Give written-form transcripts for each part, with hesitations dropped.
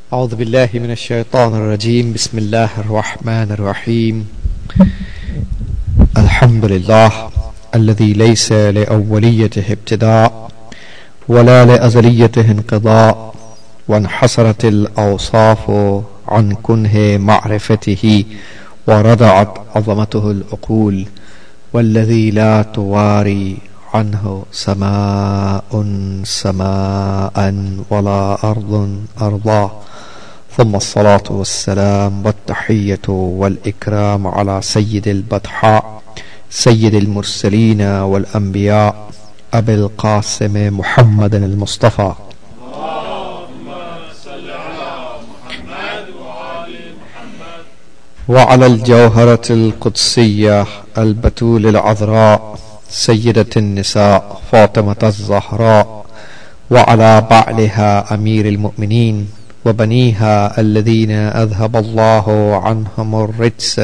أعوذ بالله من الشيطان الرجيم. بسم الله الرحمن الرحيم. الحمد لله الذي ليس لأوليته ابتداء ولا لأزليته انقضاء، وانحصرت الأوصاف عن كنه معرفته ورضعت عظمته العقول، والذي لا تواري عنه سماء ولا أرض أرضاه، ثم الصلاة والسلام والتحية والإكرام على سيد البطحاء سيد المرسلين والأنبياء أبي القاسم محمد المصطفى، اللهم صل على محمد وآل محمد، وعلى الجوهرة القدسية البتول العذراء سيدة النساء فاطمة الزهراء، وعلى بعلها أمير المؤمنين وبنيها الذين أذهب الله عنهم الرجس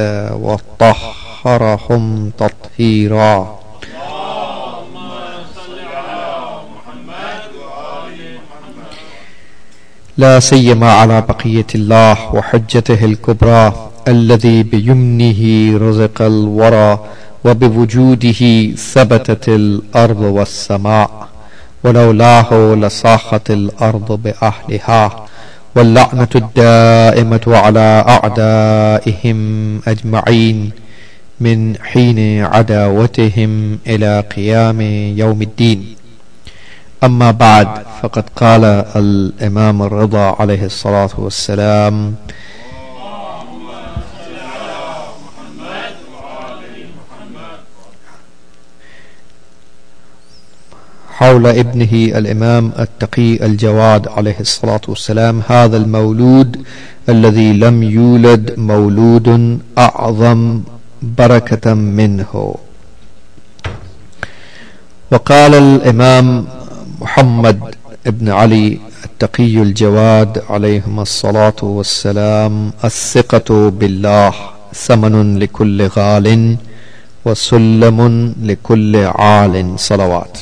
وطهرهم تطهيرا. اللهم صل على محمد وآل محمد، لا سيما على بقية الله وحجته الكبرى الذي بيمنه رزق الورى، وبوجوده ثبتت الأرض والسماء، ولولاه لصاخت الأرض بأهلها، واللعنة الدائمة على أعدائهم أجمعين من حين عداوتهم إلى قيام يوم الدين. أما بعد، فقد قال الإمام الرضا عليه الصلاة والسلام: حول ابنه الإمام التقي الجواد عليه الصلاة والسلام: هذا المولود الذي لم يولد مولود أعظم بركة منه. وقال الإمام محمد ابن علي التقي الجواد عليهما الصلاة والسلام: الثقة بالله ثمن لكل غال وسلم لكل عال. صلوات.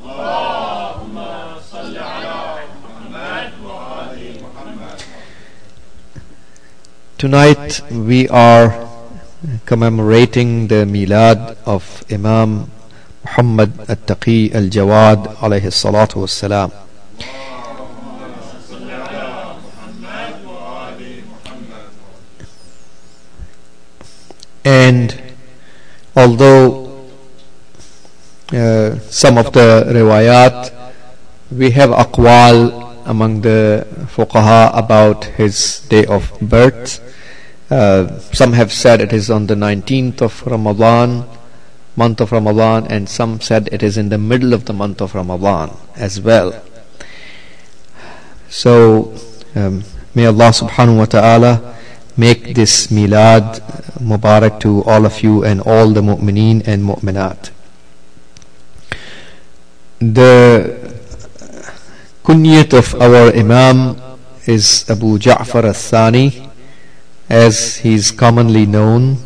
Tonight we are commemorating the Milad of Imam Muhammad At-Taqi Al-Jawad alayhi salatu wassalam. And although some of the riwayat, we have aqwal among the fuqaha about his day of birth. Some have said it is on the 19th of Ramadan, month of Ramadan, and some said it is in the middle of the month of Ramadan as well. So may Allah subhanahu wa ta'ala make this milad mubarak to all of you and all the mu'mineen and mu'minat. The kunyat of our Imam is Abu Ja'far al-Thani, as he is commonly known,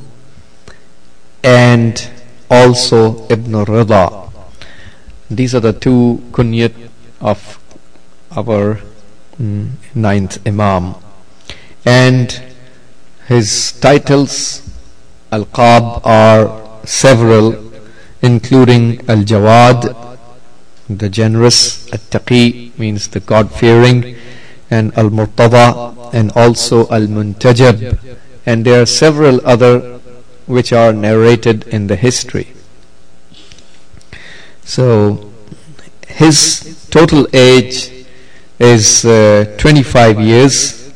and also Ibn Rida. These are the two kunyat of our ninth Imam. And his titles, Al-Qab, are several, including Al-Jawad, the generous, At-Taqi means the God-fearing, and Al-Murtada, and also Al-Muntajab, and there are several other which are narrated in the history. So his total age is 25 years.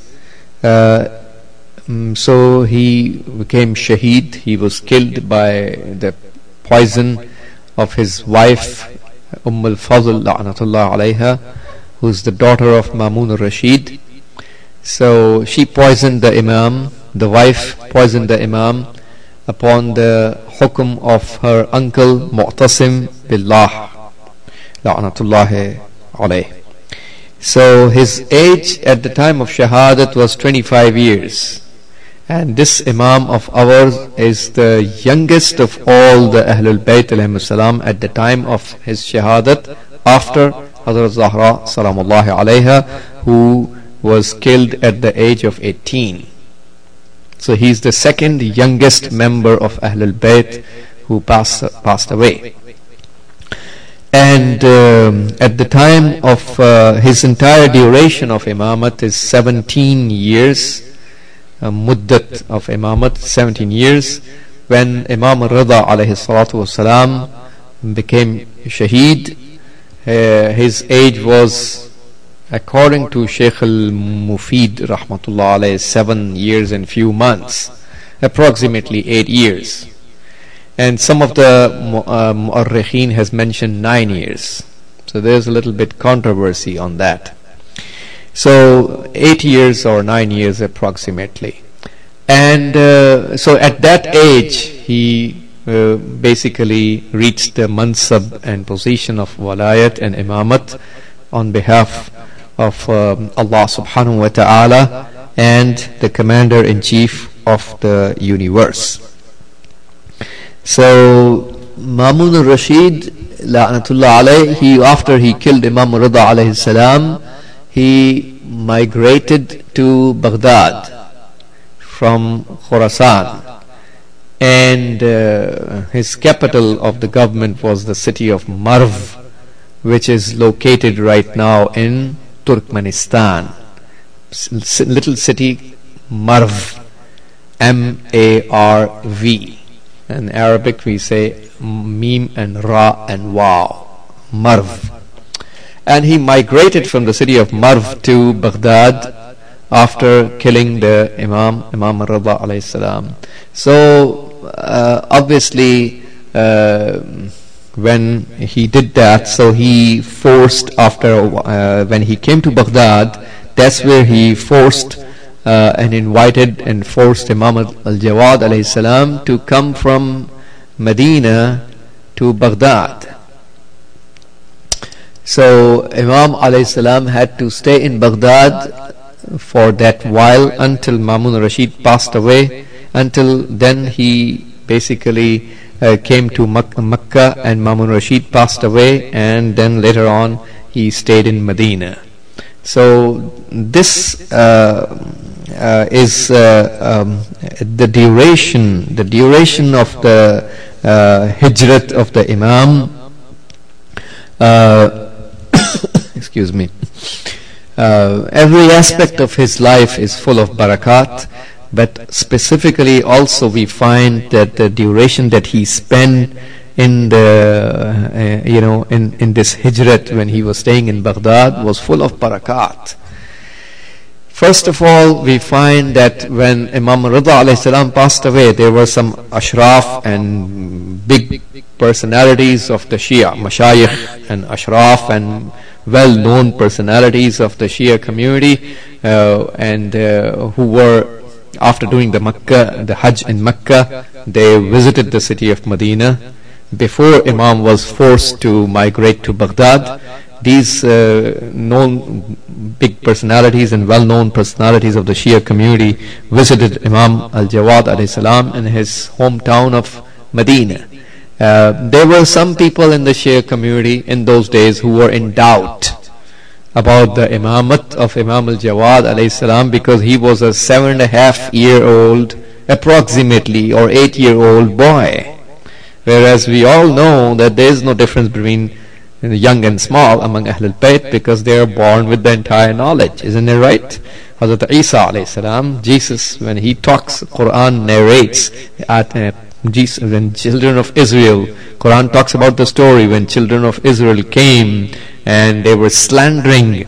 So he became shaheed. He was killed by the poison of his wife al-Fadl la'natullah alayha, who is the daughter of Mamun al-Rashid. So she poisoned the Imam, the wife poisoned the Imam upon the hukum of her uncle Mu'tasim Billah la'natullah alayh. So his age at the time of Shahadat was 25 years. And this Imam of ours is the youngest of all the Ahlul Bayt alayhimus salam at the time of his Shahadat, after Hazrat Zahra salamullahi alayha, who was killed at the age of 18. So he's the second youngest member of Ahlul Bayt who passed away. And at the time of his entire duration of imamat is 17 years, muddat of imamat 17 years. When Imam Rida alayhi salatu wasalam became shaheed, his age was, according to Shaykh al-Mufid rahmatullah alayhi, 7 years and few months, approximately 8 years. And some of the mu'arrikhin has mentioned 9 years. So there's a little bit controversy on that. So 8 years or 9 years approximately. And so at that age he basically reached the mansab and position of walayat and imamat on behalf of Allah subhanahu wa ta'ala and the commander-in-chief of the universe. So Mamun al-Rashid la'natullah alayhi, after he killed Imam Rida alayhi salam, he migrated to Baghdad from Khorasan, and his capital of the government was the city of Marv, which is located right now in Turkmenistan. Little city Marv, M-A-R-V. In Arabic we say Mim and Ra and Waw, Marv. And he migrated from the city of Marv to Baghdad after killing the Imam Rida alayhi salam. So obviously when he did that, so he forced, after when he came to Baghdad, that's where he forced and invited and forced Imam al-Jawad alayhi salam to come from Medina to Baghdad. So Imam alayhi salam had to stay in Baghdad for that while until Mamun Rashid passed away. Until then he basically came to Makkah, and Mamun Rashid passed away, and then later on he stayed in Medina. So this is the duration of the hijrat of the Imam. Excuse me. Every aspect of his life is full of barakat, but specifically also we find that the duration that he spent in the in this hijrat when he was staying in Baghdad was full of barakat. First of all, we find that when Imam Rida alayhi salam passed away, there were some ashraf and big personalities of the Shia, mashayikh and ashraf and well-known personalities of the Shia community, and who were, after doing the Hajj in Makkah, they visited the city of Medina before Imam was forced to migrate to Baghdad. These known big personalities and well-known personalities of the Shia community visited Imam al-Jawad alayhi salam in his hometown of Medina. There were some people in the Shia community in those days who were in doubt about the imamat of Imam al-Jawad alayhi salam, because he was a 7.5-year-old approximately, or 8-year-old boy, whereas we all know that there is no difference between young and small among Ahlul Bayt, because they are born with the entire knowledge. Isn't it right? Hazrat Isa alayhi salam, Jesus, when he talks, Quran narrates when children of Israel, Quran talks about the story when children of Israel came and they were slandering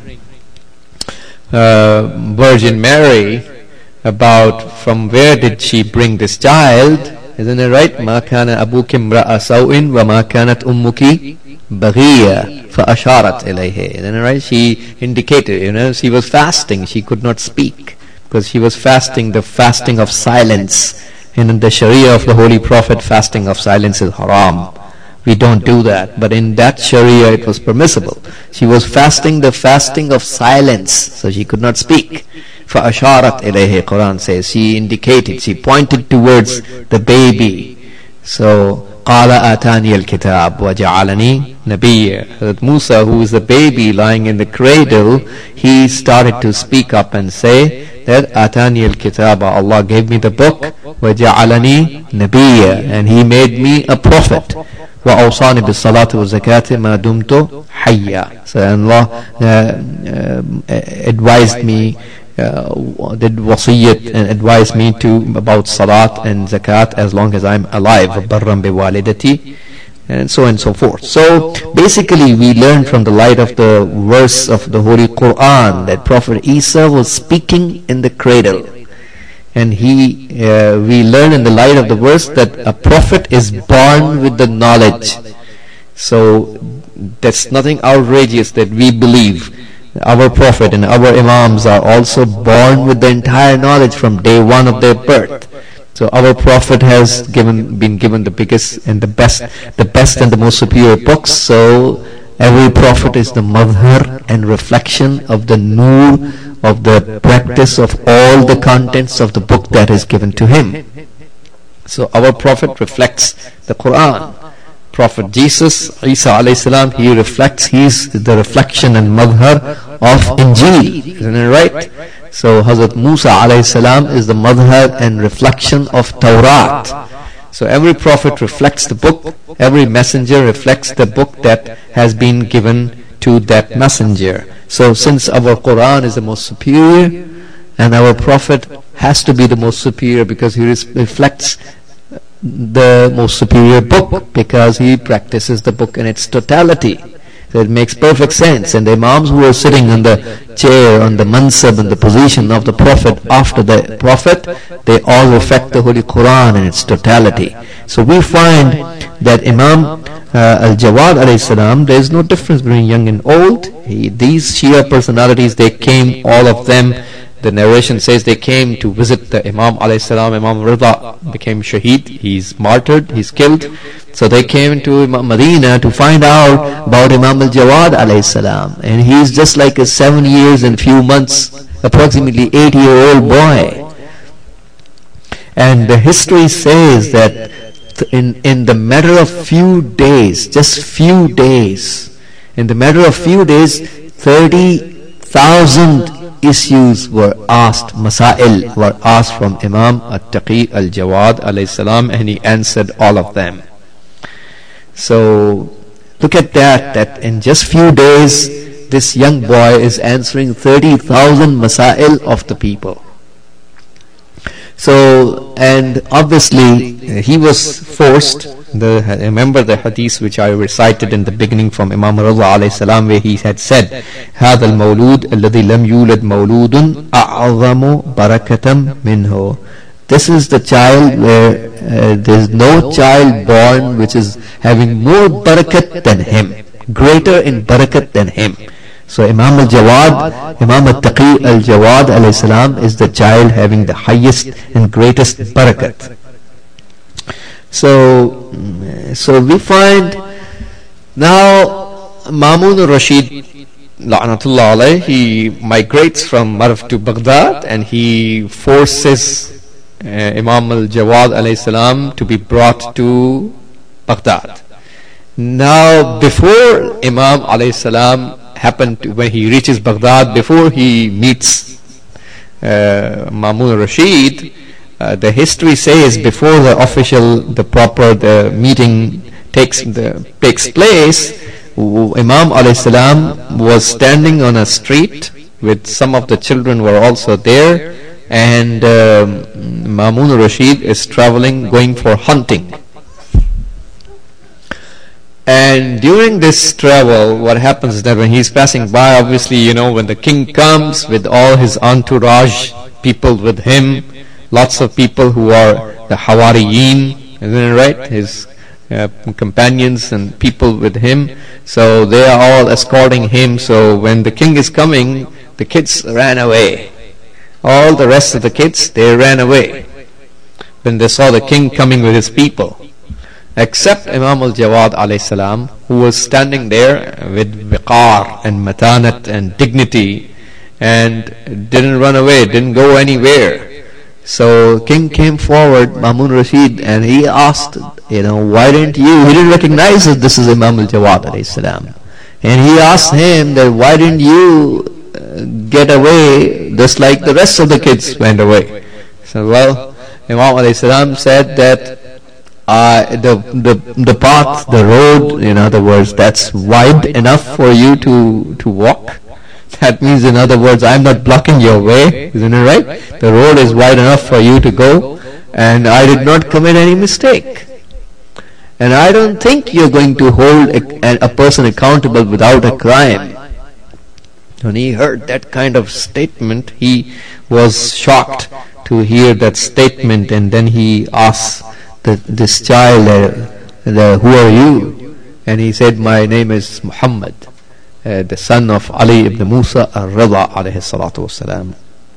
Virgin Mary about from where did she bring this child. Isn't it right? Ma kana abuki imra'a sawin wa ma kanat ummuki baghiya fa asharat ilayhi. Isn't it right? She indicated, she was fasting. She could not speak because she was fasting, the fasting of silence. In the Sharia of the Holy Prophet, fasting of silence is haram. We don't do that. But in that Sharia, it was permissible. She was fasting the fasting of silence, so she could not speak. فَأَشَارَتْ إِلَيْهِ, Quran says. She indicated, she pointed towards the baby. So قال آتاني الكتاب وجعلني نبيا. Hazrat Musa, who is a baby lying in the cradle, he started to speak up and say that آتاني الكتاب, Allah gave me the book, وجعلني نبيا, and he made me a prophet. وأوصاني بالصلاة والزكاة ما دمت حيا. So Allah advised me, did wasiyat and advised me about salat and zakat as long as I'm alive. وبرًا بوالدتي, and so on and so forth. So basically we learn from the light of the verse of the Holy Quran that Prophet Isa was speaking in the cradle. And we learn in the light of the verse that a prophet is born with the knowledge. So that's nothing outrageous that we believe. Our prophet and our imams are also born with the entire knowledge from day one of their birth. So our prophet has been given the biggest and the best and the most superior books. So every prophet is the madhar and reflection of the nur of the practice of all the contents of the book that is given to him. So our prophet reflects the Quran. Prophet Jesus, Isa alayhi salam, he is the reflection and madhar of Injil. Isn't it right? So Hazrat Musa alayhi salam is the madhar and reflection of Tawrat. So every prophet reflects the book, every messenger reflects the book that has been given to that messenger. So since our Quran is the most superior, and our prophet has to be the most superior because he reflects the most superior book, because he practices the book in its totality. So it makes perfect sense. And the imams who are sitting on the chair, on the mansab, and the position of the prophet after the prophet, they all reflect the Holy Quran in its totality. So we find that Imam Al-Jawad alayhi salam, there is no difference between young and old. These Shia personalities, they came, all of them, the narration says they came to visit the Imam alayhi salam. Imam Rida became shaheed, he's martyred, he's killed. So they came to Medina to find out about Imam Al-Jawad alayhi salam, and he's just like a 7 years and few months, approximately 8-year-old boy. And the history says that in the matter of few days, just few days, in the matter of few days, 30,000 issues were asked, masail were asked from Imam At-Taqi Al-Jawad alayhi salam, and he answered all of them. So look at that in just few days this young boy is answering 30,000 masail of the people. So, and obviously he was forced. Remember the hadith which I recited in the beginning from Imam Rida alayhi salam, where he had said, هذا المولود الذي لم يولد مولود أعظم بركة منه. This is the child where there is no child born which is having more barakat than him, greater in barakat than him. So Imam Al-Jawad, Imam At-Taqi Al-Jawad alayhi salam is the child having the highest and greatest barakat. So we find now Mamun al-Rashid La'natullah alayhi, he migrates from Marv to Baghdad, and he forces Imam Al-Jawad alayhi salam to be brought to Baghdad. Now before Imam alayhi salam when he reaches Baghdad, before he meets Mamun al-Rashid, the history says before the meeting takes place, Imam alayhi salam was standing on a street with some of the children were also there, and Mamun al-Rashid is traveling, going for hunting. And during this travel, what happens is that when he's passing by, obviously, when the king comes with all his entourage, people with him, lots of people who are the Hawariyin, isn't it right? His companions and people with him. So they are all escorting him. So when the king is coming, the kids ran away. All the rest of the kids, they ran away when they saw the king coming with his people. Except Imam Al-Jawad alayhi salam, who was standing there with viqar and matanat and dignity, and didn't run away, didn't go anywhere. So king came forward, Mamun Rashid, and he asked, why didn't you? He didn't recognize that this is Imam al-Jawad alayhi salam. And he asked him that why didn't you get away just like the rest of the kids went away? So well, Imam alayhi salam said that the path, the road, in other words, that's wide enough for you to walk. That means, in other words, I'm not blocking your way, isn't it right? The road is wide enough for you to go, and I did not commit any mistake. And I don't think you're going to hold a person accountable without a crime. When he heard that kind of statement, he was shocked to hear that statement, and then he asked this child, who are you? And he said, my name is Muhammad, the son of Ali ibn Musa al-Rida alayhi salatu wasalam.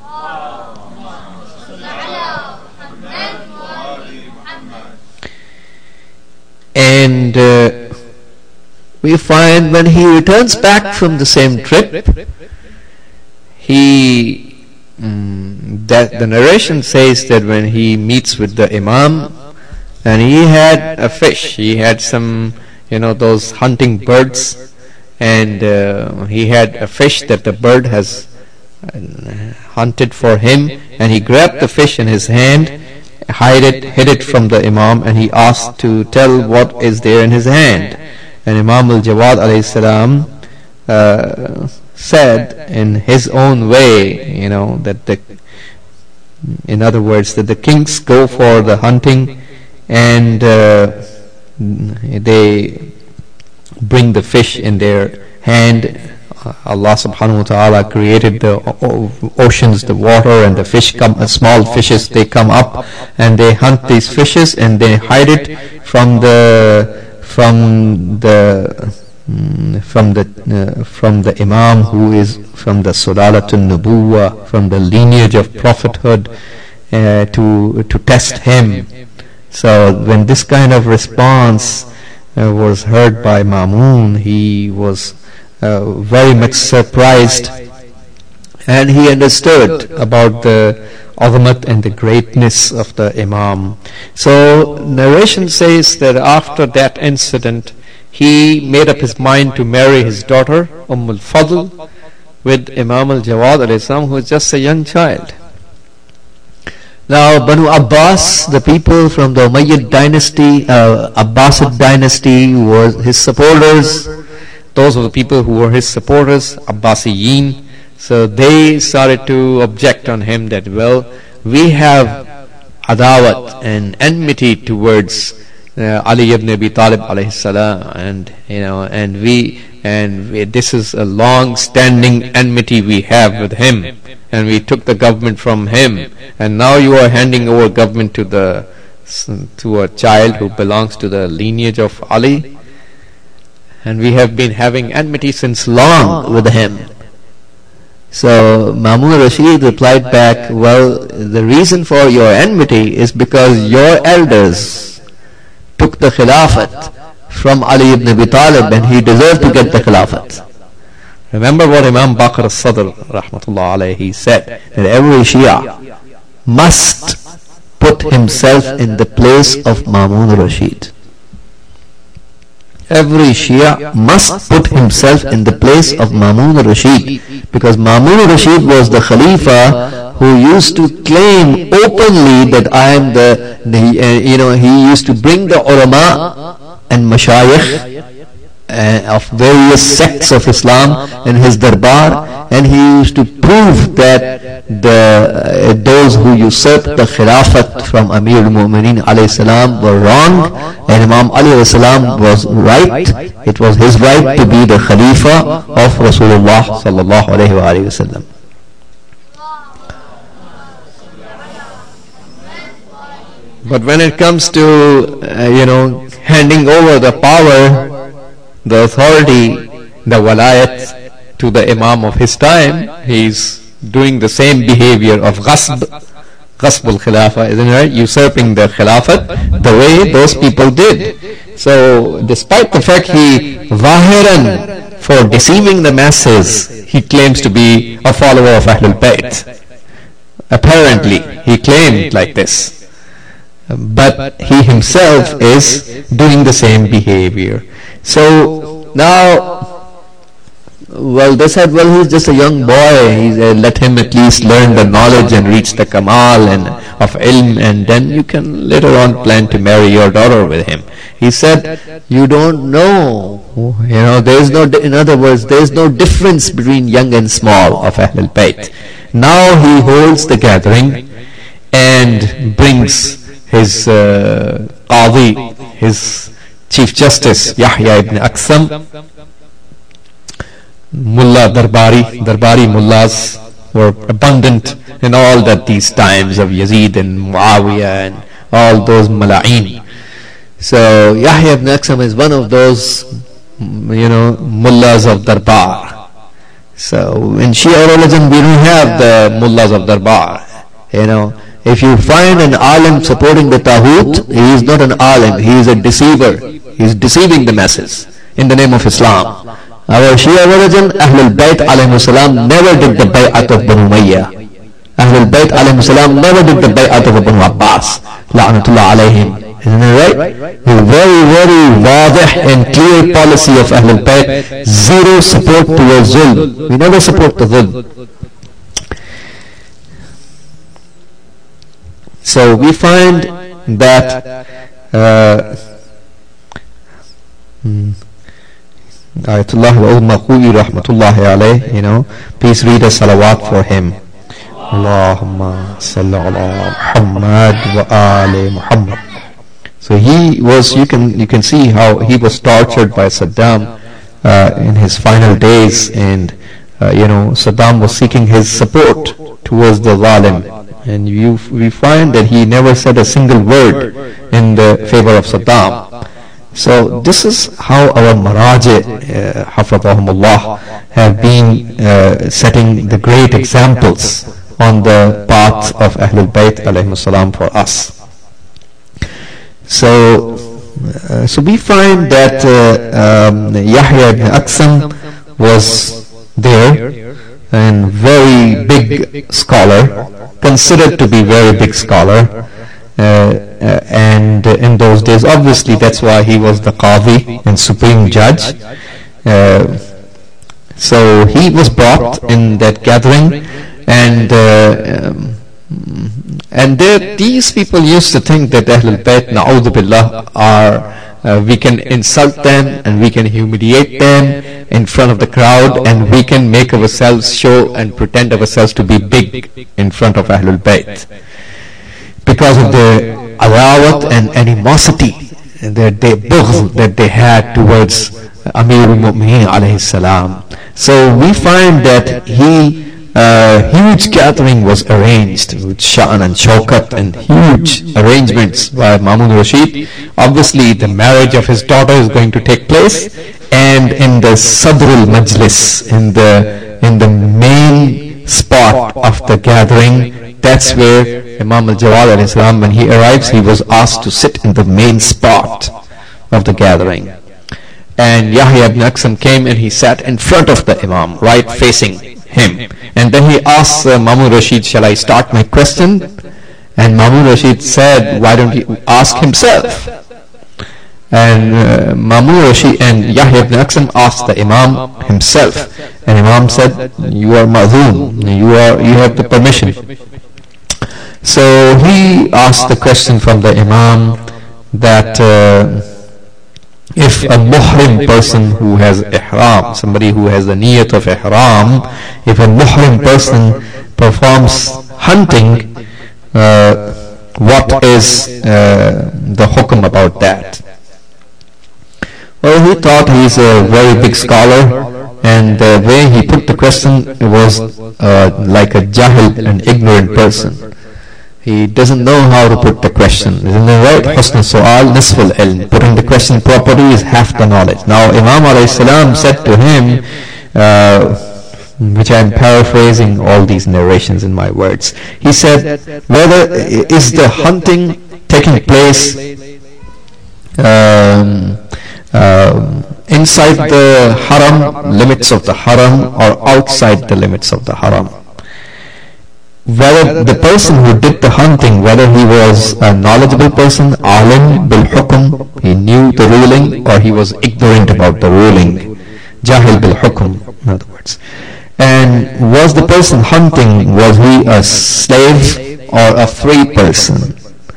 And we find when he returns back from the same trip, that the narration says that when he meets with the Imam, and he had a fish, he had some, those hunting birds, and he had a fish that the bird has hunted for him, and he grabbed the fish in his hand, hid it from the Imam, and he asked to tell what is there in his hand. And Imam al-Jawad alayhi salam said in his own way, that in other words, that the kings go for the hunting, and they bring the fish in their hand. Allah subhanahu wa ta'ala created the oceans, the water, and the fish small fishes, they come up and they hunt these fishes, and they hide it from the Imam, who is from the Sulalatun Nubuwa, from the lineage of prophethood, to test him. So when this kind of response was heard by Mamun, he was very much surprised, and he understood about the azamat and the greatness of the Imam. So narration says that after that incident, he made up his mind to marry his daughter al-Fadl with Imam al-Jawad alayhi salam, who was just a young child. Now Banu Abbas, the people from the Umayyad dynasty, Abbasid dynasty, was his supporters. Those were the people who were his supporters, Abbasiyin. So they started to object on him that, well, we have adawat and enmity towards Ali ibn Abi Talib alayhi salam, and this is a long-standing enmity we have with him, and we took the government from him, and now you are handing over government to a child who belongs to the lineage of Ali, and we have been having enmity since long with him. So Mamun Rashid replied back, well, the reason for your enmity is because your elders took the Khilafat from Ali ibn Abi Talib, and he deserved to get the Khilafat. Remember what Imam Baqir al-Sadr rahmatullah alayhi said, that every Shia must put himself in the place of Mamun Rashid. Every Shia must put himself in the place of Mamun Rashid, because Mamun Rashid was the Khalifa who used to claim openly that I am he used to bring the ulama and mashayikh of various sects of Islam in his darbar, and he used to prove that those who usurped the Khilafat from Amir al-Mu'mineen alayhi salam were wrong, and Imam Ali alayhi salam was right. It was his right to be the Khalifa of Rasulullah sallallahu alayhi wa sallam. But when it comes to handing over the power, the authority, the walayat to the Imam of his time, he's doing the same behavior of ghasb al-Khilafah, isn't it right? Usurping the Khilafat the way those people did. So despite the fact he zahiran, for deceiving the masses, he claims to be a follower of Ahlul Bayt. Apparently, he claimed like this. But he himself is doing the same behavior. So now, well, they said, well, he's just a young boy. Let him at least learn the knowledge and reach the kamal and of ilm, and then you can later on plan to marry your daughter with him. He said, you don't know. There is no, in other words, there is no difference between young and small of Ahlul Bayt. Now he holds the gathering and brings his Qadi, his Chief Justice, Yahya ibn Aksam, Mullah Darbari Mullahs were abundant in all that these times of Yazid and Muawiyah and all those Mala'in. So Yahya ibn Aksam is one of those, Mullahs of Darbar. So in Shia religion we don't have the Mullahs of Darbar. If you find an alim supporting the Taghut, he is not an alim, he is a deceiver. He is deceiving the masses in the name of Islam. Our Shia religion, Ahlul Bayt alayhi salam never did the bay'at of Banu Umayyah. Ahlul Bayt alayhi salam never did the bay'at of Banu Abbas, la'natullah alayhim. Isn't it right? A very, very wadih and clear policy of Ahlul Bayt. Zero support towards zulm. We never support the zulm. So we find that Ayatullah al-Makhu'i rahmatullahi alayh, please read a salawat for him. Allahumma salli ala Muhammad wa ali Muhammad. So he was, you can see how he was tortured by Saddam in his final days, and Saddam was seeking his support towards the zalim, and we find that he never said a single word in the favor of Saddam. So this is how our Maraji, hafadhahumullah, have been setting the great examples on the path of Ahlul Bayt alayhim salam for us. So we find that Yahya ibn Aksam was there, and very big scholar, considered to be very big scholar, and in those days, obviously that's why he was the Qadi and supreme judge. So he was brought in that gathering, and these people used to think that Ahlul Bayt, na'udhu billah, are we can insult them and we can humiliate them in front of the crowd, and we can make ourselves show and pretend ourselves to be big in front of Ahlul Bayt because of the adawat and animosity that they had towards Amir al-Mu'mineen alayhi salam. So we find that huge gathering was arranged with Sha'an and Shaukat and huge arrangements by Mamun Rashid. Obviously the marriage of his daughter is going to take place, and in the Sadrul Majlis, in the main spot of the gathering, that's where Imam al-Jawad alayhi salam, when he arrives, he was asked to sit in the main spot of the gathering. And Yahya ibn Aksam came and he sat in front of the Imam, right facing him. And then he asked Mamun Rashid, shall I start my question? And Mamun Rashid said, why don't you ask himself? And Mamun Rashid and Yahya ibn Aksam asked the Imam himself. And Imam said, you are ma'zoon, you have the permission. So he asked the question from the Imam that if a muhrim person who has ihram, somebody who has the niyat of ihram, if a muhrim person performs hunting, what is the hukum about that? Well, he thought he's a very big scholar, and the way he put the question was like a jahil, an ignorant person. He doesn't know how to put the question. Isn't it right? Husn su'al nisful ilm. Putting the question properly is half the knowledge. Now Imam alayhi salam said to him, which I am paraphrasing all these narrations in my words, he said, whether is the hunting taking place inside the haram, limits of the haram, or outside the limits of the haram? whether the person who did the hunting, whether he was a knowledgeable person, alim bil hukm, he knew the ruling, or he was ignorant about the ruling, jahil bil hukm, in other words. And was the person hunting, was he a slave or a free person?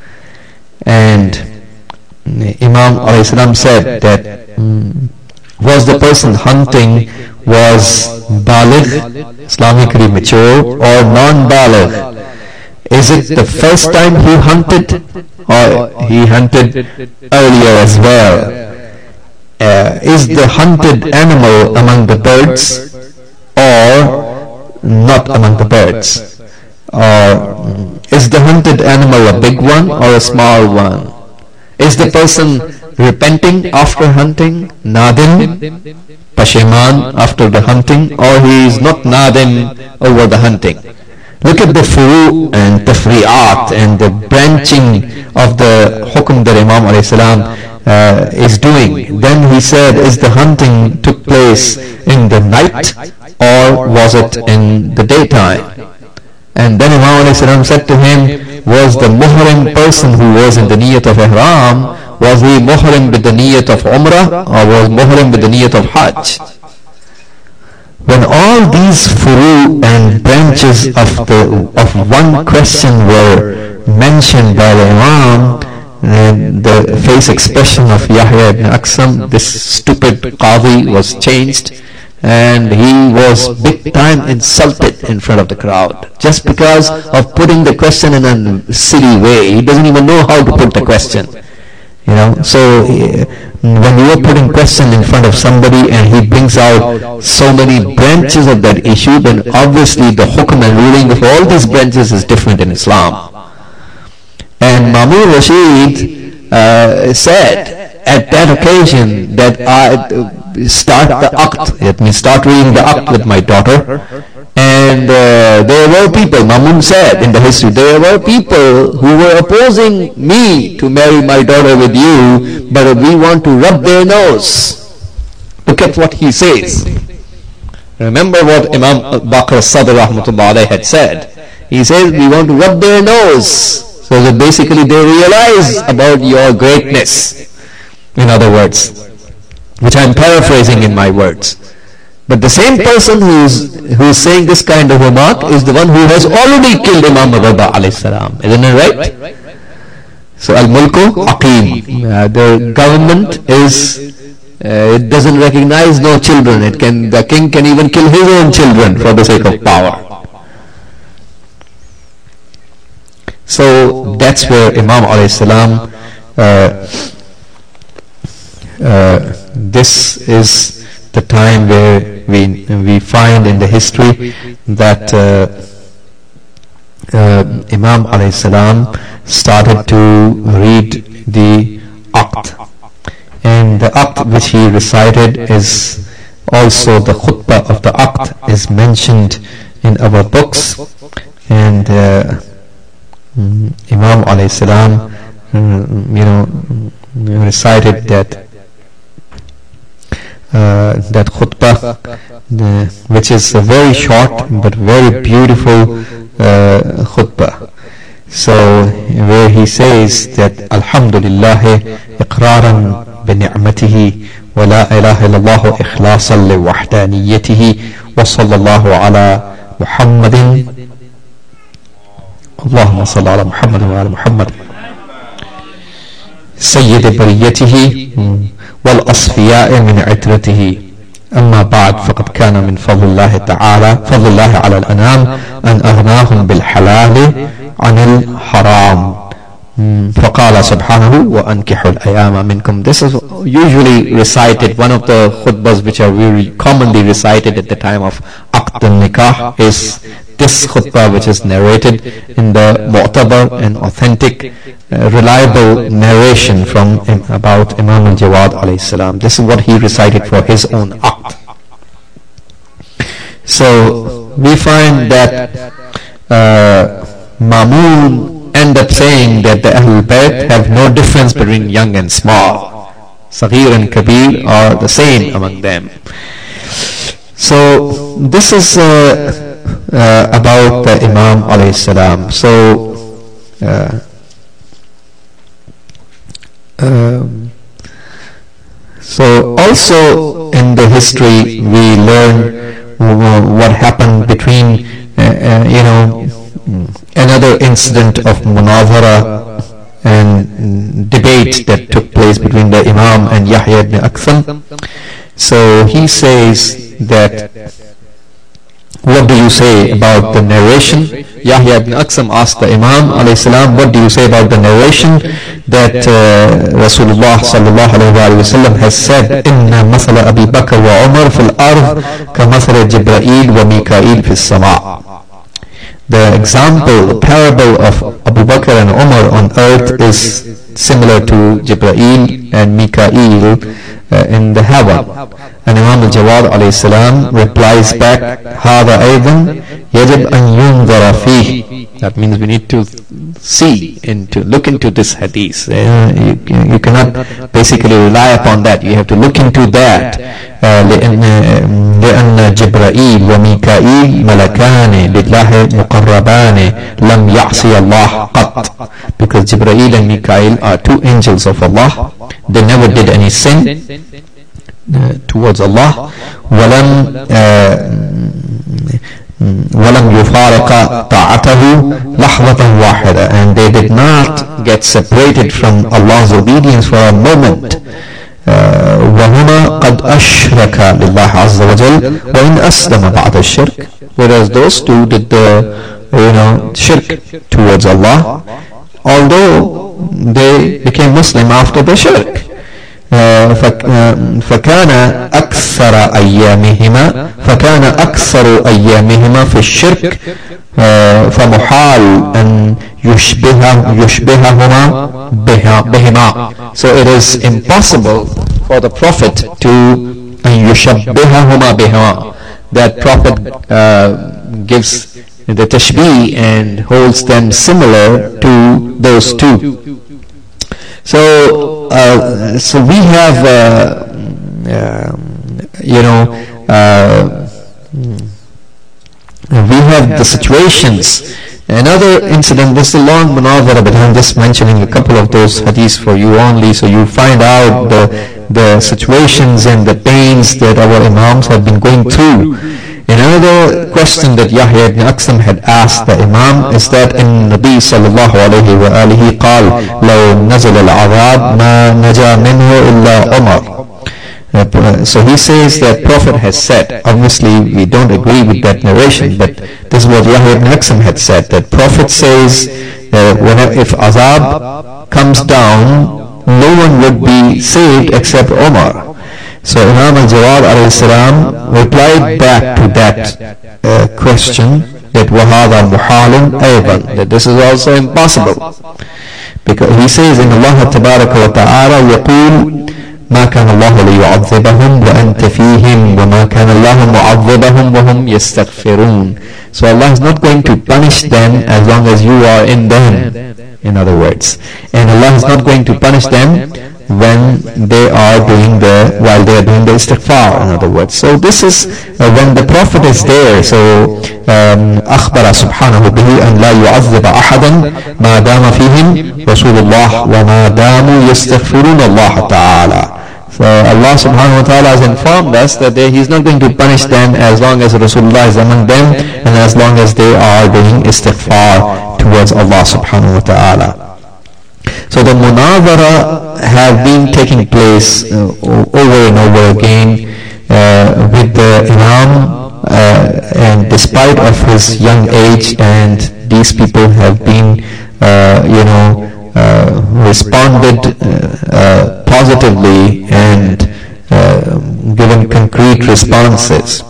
And Imam alayhi salam said that was the person hunting was baligh, Islamically mature, or non-baligh? Is it the first time he hunted, or he hunted earlier as well? Is the hunted animal among the birds or not among the birds? Or is the hunted animal a big one or a small one? Is the person repenting after hunting, nadim, pashiman after the hunting, or he is not nadim over the hunting? Look at the furu and tafri'at and the branching of the hukum that Imam alayhi salam is doing. Then he said, is the hunting took place in the night or was it in the daytime? And then Imam alayhi salam said to him, was the muhrim person who was in the niyat of ihram, was he muhrim with the niyat of umrah or was muhrim with the niyat of hajj? When all these furu and branches of one question were mentioned by the Imam, the face expression of Yahya ibn Aqsam, this stupid qadi, was changed, and he was big time insulted in front of the crowd just because of putting the question in a silly way. He doesn't even know how to put the question. So when you are putting question in front of somebody and he brings out so many branches of that issue, then obviously the hukum and ruling of all these branches is different in Islam. And Mamun Rashid said at that occasion that I start the aqd, it means start reading the aqd with my daughter. And there were people, Mamun said in the history, there were people who were opposing me to marry my daughter with you, but we want to rub their nose. Look at what he says. Remember what Imam Baqir as-Sadr rahmatullah alayhi had said. He says, we want to rub their nose, so that basically they realize about your greatness, in other words, which I am paraphrasing in my words. But the same person who is saying this kind of remark is the one who has already killed Imam Rida alayhi salam. Isn't it right? So al-mulku aqim. The government it doesn't recognize no children. The king can even kill his own children for the sake of power. So that's where Imam alayhi salam, this is the time where we find in the history that Imam alayhi salam started to read the aqd, and the aqd which he recited is also the khutbah of the aqd is mentioned in our books. And Imam alayhi salam recited that khutbah, which is a very short but very beautiful khutbah. So where he says that Alhamdulillah iqraran bi ni'matihi wa la ilaha illallah ikhlasan li wahdaniyatihi wa sallallahu ala Muhammadin Allahumma salli ala Muhammad wa ala Muhammad sayyid bariyatihi والأصفياء من عترته. أما بعد، فقد كان من فضل الله على الأنام أن أغناهم بالحلال عن الحرام. فقال سبحانه وأنكحوا الأيام منكم. This is usually recited, one of the khutbahs which are very commonly recited at the time of Aqd al-Nikah is this khutbah, which is narrated in the mu'tabar and authentic reliable narration from about Imam al-Jawad alayhi salam. This is what he recited for his own aqd. So we find that Mamun end up saying that the Ahlul Bayt have no difference between young and small. Saghir and Kabir are the same among them. So this is about the Imam alayhi salam. So also in the history we learn what happened between another incident of munazara and debate that took place between the Imam and Yahya ibn Aktham. So he says that, what do you say about the narration? Yahya ibn Aktham asked the Imam alayhi salam, what do you say about the narration that Rasulullah sallallahu alayhi wa sallam has said, inna mathala Abi Bakr wa Umar fil ard ka mathala Jibreel wa Mikail fil sama'. The example, the parable of Abu Bakr and Umar on earth is similar to Jibreel and Mikail in the heaven. And Imam al-Jawad alayhi salam replies back, هذا أيضا يجب أن ينظر فيه. That means we need to see and to look into this hadith. You cannot basically rely upon that. You have to look into that. لأن جبرائيل وميكائيل ملكان لله مقربان لم يعصي الله قط. Because Jibreel and Mikail are two angels of Allah. They never did any sin towards Allah. ولم يفارق طاعته لحظة واحدة, and they did not get separated from Allah's obedience for a moment. وهما قد أشرك لله عز وجل وإن أسلم بعد الشرك, whereas those two did the shirk towards Allah, although they became Muslim after the shirk. فكان أكثر أيامهما في الشرك فمحال أن يشبههما بهما. So it is impossible for the Prophet to أن يشبههما بهما. That Prophet gives the tashbih and holds them similar to those two. So we have we have the situations. Another incident, this is a long munazara, but I'm just mentioning a couple of those hadiths for you only, so you find out the situations and the pains that our imams have been going through. Another question that Yahya ibn Aktham had asked the Imam is that in Nabi sallallahu alayhi wa alihi قال لو نزل العذاب ما نجا منه إلا عمر. So he says that Prophet has said, obviously we don't agree with that narration, but this is what Yahya ibn Aktham had said, that Prophet says if azab comes down, no one would be saved except Umar. So Imam al-Jawad alayhi salam replied back to that question that وَهَذَا مُحَالٌ أَيْضًا, that this is also impossible. Because he says in Allah تبارك وتعالى يقول ما كان الله ليعذبهم وأنت فيهم وما كان الله معذبهم وهم يستغفرون. So Allah is not going to punish them as long as you are in them, in other words. And Allah is not going to punish them when they are while they are doing the istighfar, in other words. So this is when the Prophet is there. So أخبر سبحانه به أن لا يعذب أحدا ما دام فيهم رسول الله وما داموا يستغفرون الله تعالى. So Allah subhanahu wa ta'ala has informed us that He is not going to punish them as long as Rasulullah is among them and as long as they are doing istighfar towards Allah subhanahu wa ta'ala. So the munazara have been taking place over and over again with the Imam, and despite of his young age, and these people have been responded positively and given concrete responses.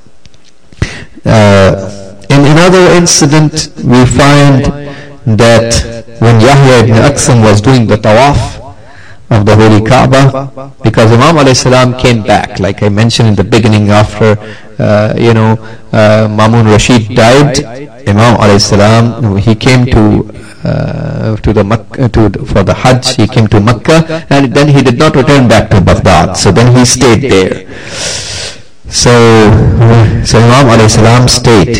In another incident we find that when Yahya ibn Aktham was doing the tawaf of the Holy Kaaba, because Imam alayhi salam came back, like I mentioned in the beginning, after Mamun Rashid died, Imam alayhi salam, he came for the Hajj, he came to Makkah, and then he did not return back to Baghdad, so then he stayed there. So, Imam alayhi salam stayed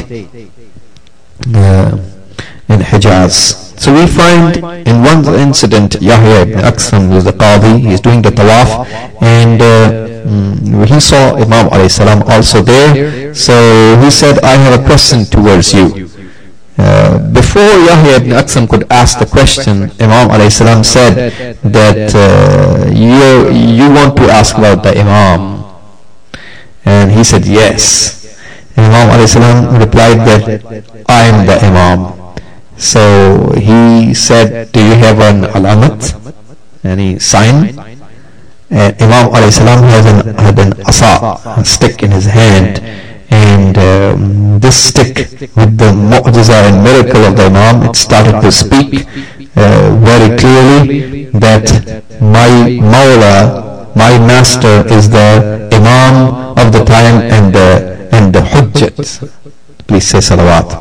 in Hijaz. So we find in one incident, Yahya ibn Aksam, who is the Qadi, he is doing the tawaf, and he saw Imam alayhi salam also there. So he said, I have a question towards you. Before Yahya ibn Aksam could ask the question, Imam alayhi salam said that you want to ask about the Imam. And he said, yes. And Imam alayhi salam replied that I am the Imam. So he said, do you have an alamat, any sign? And Imam alayhi salam had an asa, a stick in his hand, and this stick with the mu'jiza and miracle of the Imam, it started to speak very clearly that my Mawla, my master is the Imam of the time and the Hujjat. Please say salawat.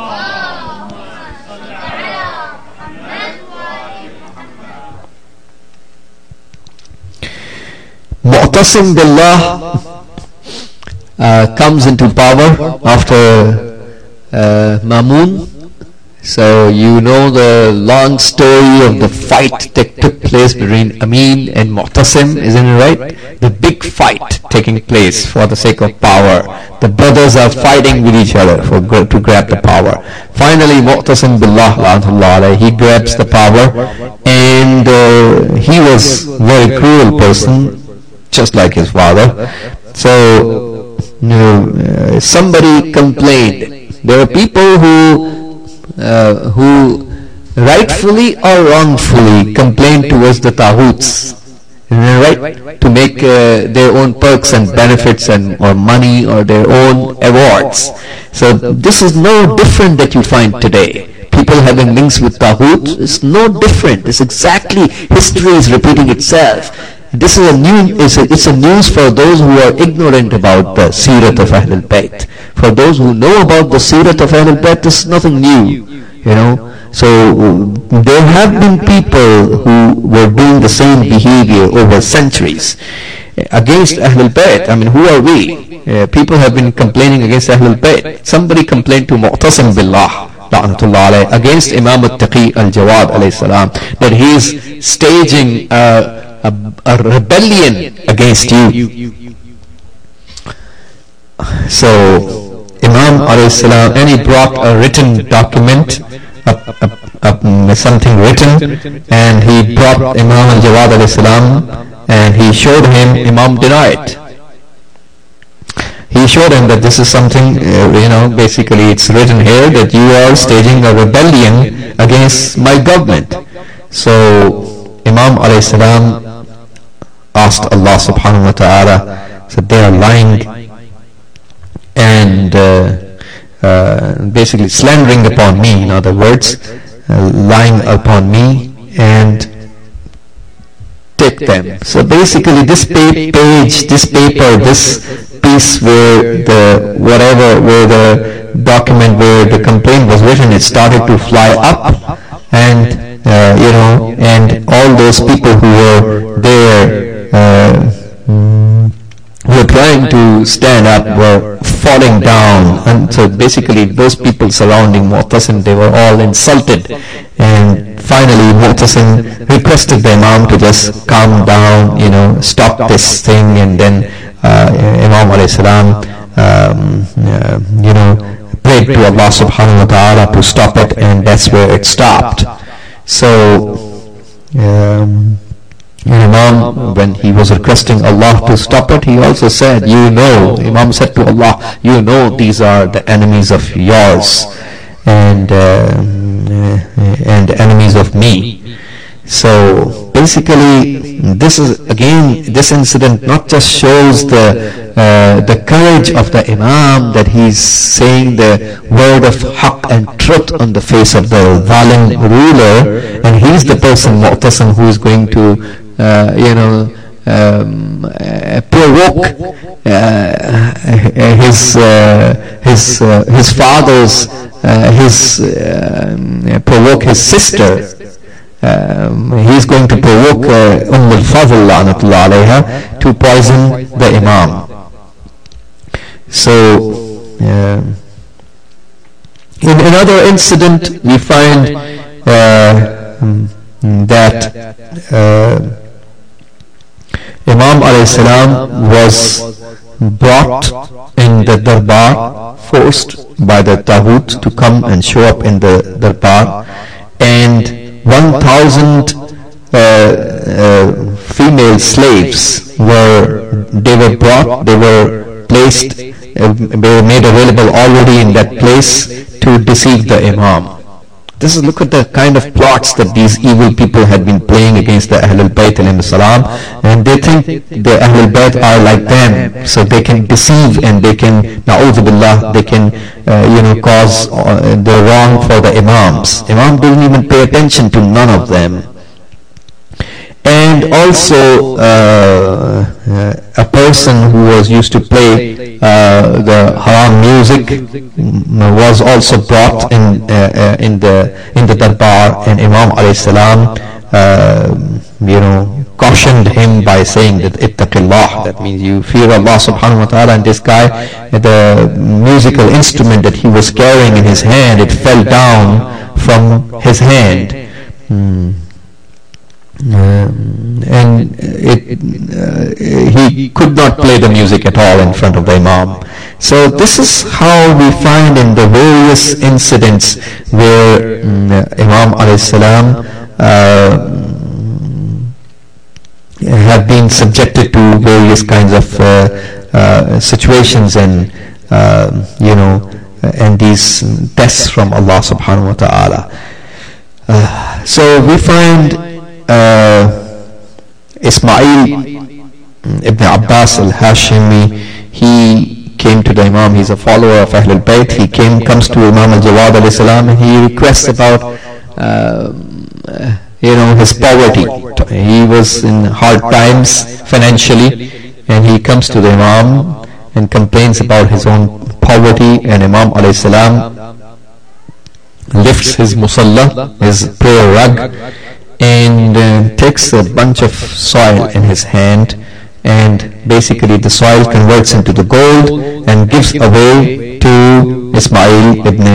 Mu'tasim Billah comes into power after Mamun. So you know the long story of the fight that took place between Amin and Mu'tasim, isn't it right? The big fight taking place for the sake of power. The brothers are fighting with each other to grab the power. Finally, Mu'tasim Billah, he grabs the power, and he was a very cruel person, just like his father. So somebody complained. There are people who rightfully or wrongfully complain towards the Taghuts, right? To make their own perks and benefits or money or their own awards. So this is no different that you find today. People having links with Taghut is no different. It's exactly, history is repeating itself. This is it's a news for those who are ignorant about the Seerat of Ahlul Bayt. For those who know about the Seerat of Ahlul Bayt, this is nothing new, So there have been people who were doing the same behavior over centuries against Ahlul Bayt. I mean, who are we? People have been complaining against Ahlul Bayt. Somebody complained to Mu'tasim Billah against Imam al-Taqi al-Jawad alayhi salam that he is staging a rebellion against you. So Imam alayhi salam, and he brought a written document, something written, and he brought Imam al-Jawad alayhi salam, and he showed him. Imam denied. He showed him that this is something, basically it's written here that you are staging a rebellion against my government. So Imam alayhi salam asked Allah subhanahu wa ta'ala, said they are lying and basically slandering upon me, in other words, lying upon me, and take them. So basically this page, this paper, this piece where the document where the complaint was written, it started to fly up, and and all those people who were there who were trying to stand up were falling down, and so basically those people surrounding Mu'tasim, they were all insulted, and finally Mu'tasim requested the Imam to just calm down, stop this thing, and then Imam alayhi salam prayed to Allah subhanahu wa ta'ala to stop it, and that's where it stopped. So Imam, when he was requesting Allah to stop it, he also said, Imam said to Allah, these are the enemies of yours and enemies of me. So basically this incident not just shows the courage of the Imam, that he's saying the word of haqq and truth on the face of the zalim ruler, and he's the person, Mu'tasim, who is going to provoke his father's provoke his sister. He's going to provoke al-Fadl to poison the Imam. So in another incident we find that Imam alayhi salam was brought in the darbar, forced by the Taghut to come and show up in the darbar, and 1,000 female slaves they were brought, they were placed, they were made available already in that place to deceive the Imam. Look at the kind of plots that these evil people had been playing against the Ahlul Bayt alayhim salam, and they think the Ahlul Bayt are like them, so they can deceive and they can, na'udhu billah, they can cause the wrong for the Imams. Imam doesn't even pay attention to none of them. And also a person who was used to play the haram music was also brought in the darbar, and Imam alayhi salam cautioned him by saying that ittaqillah, that means you fear Allah subhanahu wa ta'ala. And this guy, the musical instrument that he was carrying in his hand, it fell down from his hand. And he could not play the music at all in front of the Imam. So this is how we find in the various incidents where Imam alayhi salam have been subjected to various kinds of situations and and these tests from Allah subhanahu wa ta'ala. So we find Ismail ibn Abbas al-Hashimi, he came to the Imam. He's a follower of Ahlul Bayt. He comes to Imam al-Jawad alayhi salam, and he requests about his poverty. He was in hard times financially, and he comes to the Imam and complains about his own poverty, and Imam alayhi salam lifts his musalla, his prayer rug, and takes a bunch of soil in his hand, and basically the soil converts into the gold and gives away to Ismail ibn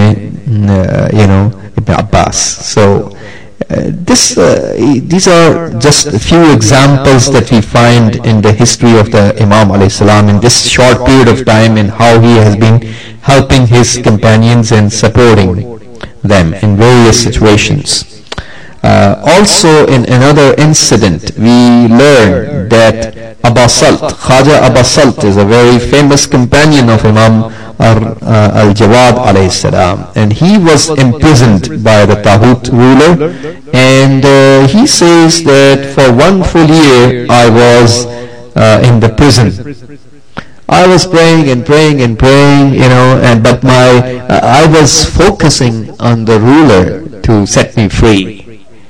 Abbas. So these are just a few examples that we find in the history of the Imam alayhi salam in this short period of time, and how he has been helping his companions and supporting them in various situations. Also in another incident we learn that Khaja Aba Salt is a very famous companion of Imam al-Jawad alayhi salam, and he was imprisoned by the Taghut ruler, and he says that for 1 full year I was in the prison. I was praying and praying and praying, but I was focusing on the ruler to set me free.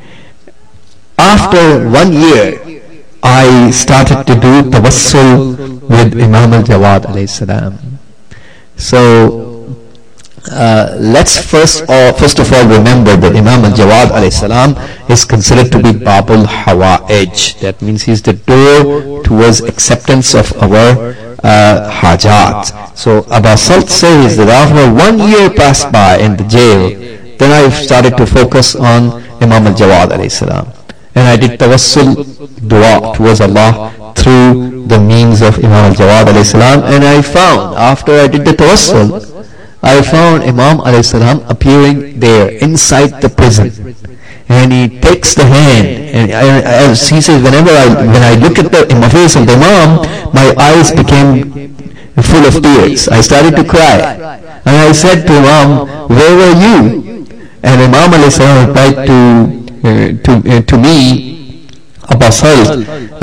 After 1 year, I started to do tawassul with Imam al-Jawad alayhi salam. So let's first of all remember that Imam al-Jawad alayhi salam is considered to be Babul Hawa'ij. That means he's the door towards acceptance of our hajat. So Aba Salt says that after 1 year passed by in the jail, then I started to focus on Imam al-Jawad alayhi salam. And I did tawassul dua towards Allah through the means of Imam al-Jawad alayhi salam, and I found, after I did the tawassul, I found Imam alayhi salam appearing there inside the prison, and he takes the hand, and as he says, when I look at the face of the Imam, my eyes became full of tears. I started to cry, and I said to Imam, where were you? And Imam alayhi salam replied to me, Aba Salt,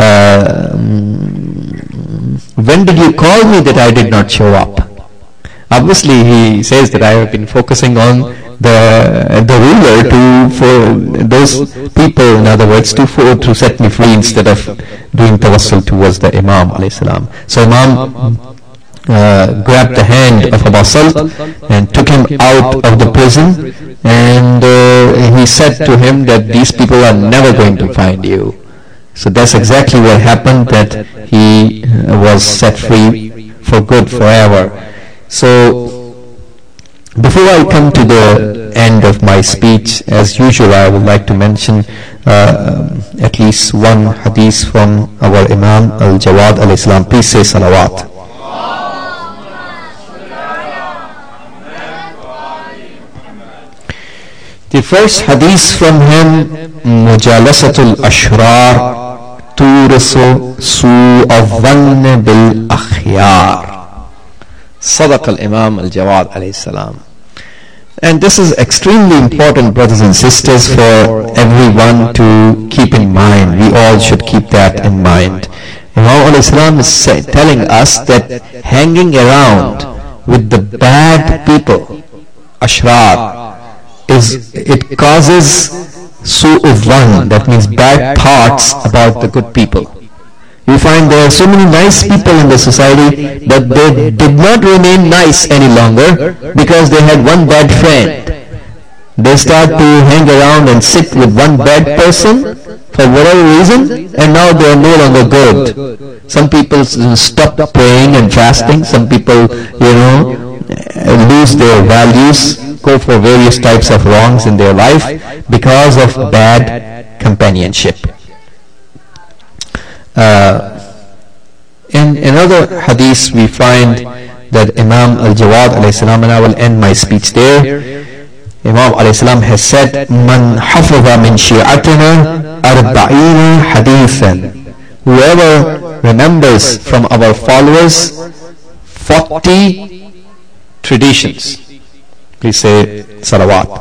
when did you call me that I did not show up? Obviously he says that I have been focusing on the ruler for those people, in other words, to set me free instead of doing tawassul towards the Imam alayhi salam. So Imam grabbed the hand of Aba Salt and took him out of the prison, and he said to him that these people are never going to find you. So that's exactly what happened, that he was set free for good forever. So before I come to the end of my speech, as usual, I would like to mention at least one hadith from our Imam Al-Jawad alayhi salam. Please say salawat. The first hadith from him, Mujalasatul Ashrar Turisu Su'adhan bil Akhyar. Sadaq al-Imam al-Jawad alayhi salam. And this is extremely important, brothers and sisters, for everyone to keep in mind. We all should keep that in mind. Imam alayhi salam is telling us that hanging around with the bad people, ashrar, it causes su'udhan, that means bad thoughts about the good people. You find there are so many nice people in the society, but they did not remain nice any longer because they had one bad friend. They start to hang around and sit with one bad person for whatever reason, and now they are no longer good. Some people stop praying and fasting. Some people, lose their values, go for various types of wrongs in their life because of bad companionship. In another hadith we find that Imam Al-Jawad alayhi salam, and I will end my speech there, Imam alayhi salam has said, Man hafaza min shi'atina arba'ina hadithan. Whoever remembers from our followers 40 traditions. Please say salawat.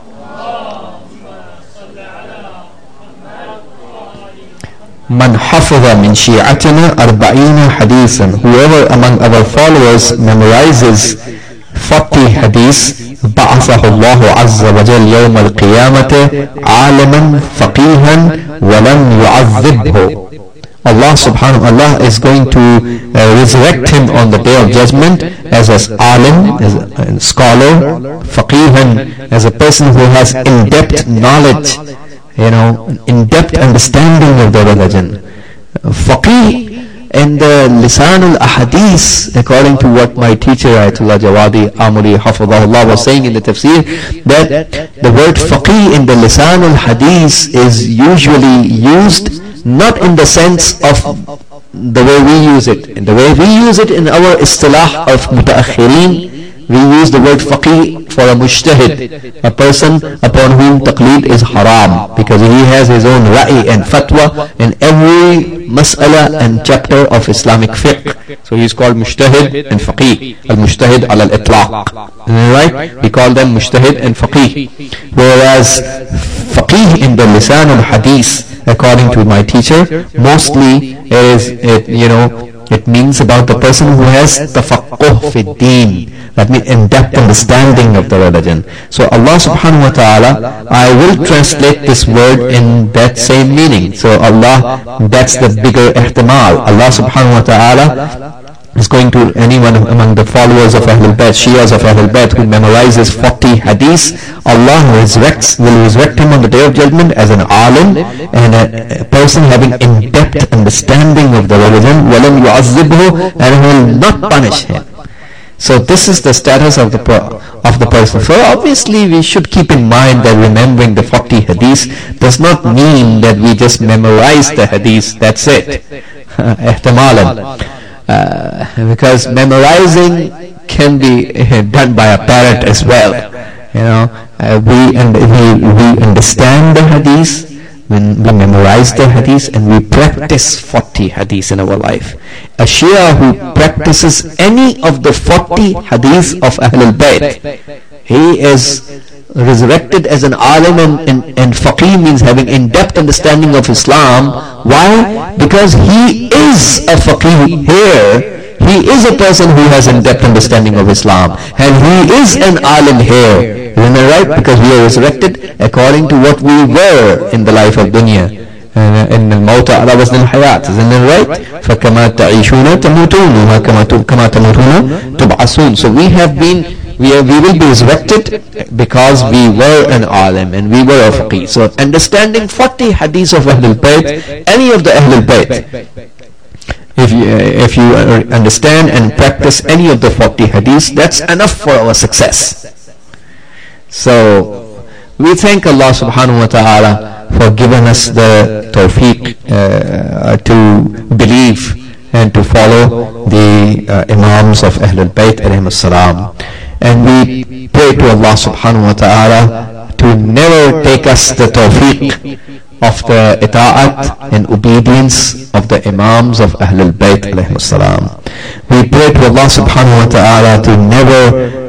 Man hafaza min shi'atina arba'ina hadithan. Whoever among our followers memorizes 40 hadiths, بعثه الله عز وجل يوم القيامة عالما فقيها ولم يعذبه. Allah subhanahu wa ta'ala is going to resurrect him on the day of judgment as alim, as a scholar, faqihan, as a person who has in-depth knowledge, in-depth understanding of the religion. Faqih in the Lisan al-Ahadith, according to what my teacher Ayatollah Jawadi Amuri Hafidhahullah was saying in the tafsir, that the word faqih in the Lisan al-Hadith is usually used not in the sense of the way we use it. In the way we use it in our istilah of mutaakhirin, we use the word faqih for a mujtahid, a person upon whom taqleed is haram, because he has his own ra'i and fatwa in every mas'ala and chapter of Islamic fiqh. So he is called mujtahid and faqih. Al-mujtahid al-itlaq. Right? We call them mujtahid and faqih. Whereas faqih in the Lisan al-Hadith, according to my teacher, mostly it means about the person who has tafaqquh fi deen, that means in-depth understanding of the religion. So Allah subhanahu wa ta'ala, I will translate this word in that same meaning. So Allah, that's the bigger ihtimal. Allah subhanahu wa ta'ala is going to anyone among the followers of Ahlul Bayt, Shias of Ahlul Bayt, who memorizes 40 hadiths, Allah will resurrect him on the day of judgment as an alim and a person having in-depth understanding of the religion, وَلَمْ يُعَذِّبْهُ, and will not punish him. So this is the status of the person. So obviously we should keep in mind that remembering the 40 hadiths does not mean that we just memorize the hadiths, that's it. Ihtimalan. Because memorizing can be done by a parrot as well. We understand the hadith, when we memorize the hadith, and we practice 40 hadiths in our life. A Shia who practices any of the 40 hadiths of Ahlul Bayt, he is resurrected as an alim, and faqih means having in-depth understanding of Islam. Why? Because he is a faqih here. He is a person who has in-depth understanding of Islam, and he is an alim here. Isn't that right? Because we are resurrected according to what we were in the life of dunya. إن الموت على وزن الحياة. Isn't that right? فكما تعيشون تموتون وكما تموتون تبعثون. So we will be resurrected because we were an alim and we were a faqih. So understanding 40 hadiths of Ahlul Bayt, any of the Ahlul Bayt, if you understand and practice any of the 40 hadiths, that's enough for our success. So we thank Allah subhanahu wa ta'ala for giving us the tawfiq to believe and to follow the Imams of Ahlul Bayt alayhim as-salam. And we pray to Allah subhanahu wa ta'ala to never take us the tawfiq of the ita'at and obedience of the Imams of Ahlul Bayt alayhim as-salam. We pray to Allah subhanahu wa ta'ala to never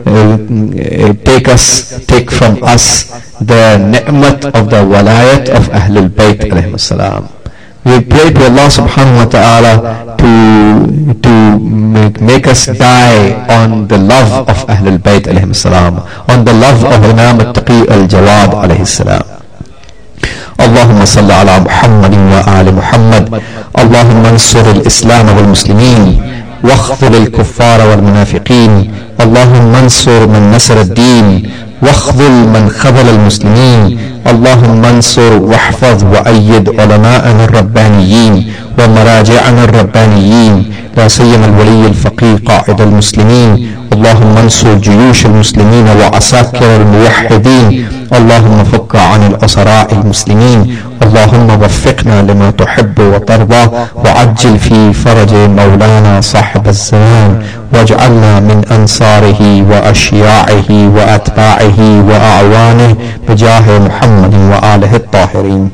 take from us the ni'mat of the walayat of Ahlul Bayt alayhim as-salam. We pray to Allah subhanahu wa ta'ala to make us die on the love of Ahlul Bayt alayhim as-salam, on the love of Imam al-Taqi al-Jawad alayhi salam. اللهم صل على محمد وآل محمد. اللهم انصر الإسلام والمسلمين واخذل الكفار والمنافقين. اللهم انصر من نصر الدين واخذل من خذل المسلمين. اللهم انصر واحفظ وأيد علماءنا الربانيين ومراجعنا الربانيين، لا سيما الولي الفقيه قائد المسلمين. اللهم انصر جيوش المسلمين وعساكر الموحدين. اللهم فك عن الأسراء المسلمين. اللهم وفقنا لما تحب وترضى، وعجل في فرج مولانا صاحب الزمان، واجعلنا من أنصاره وأشياعه وأتباعه وأعوانه بجاه محمد وآله الطاهرين.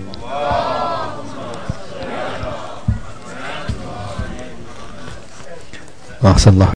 أحسن الله.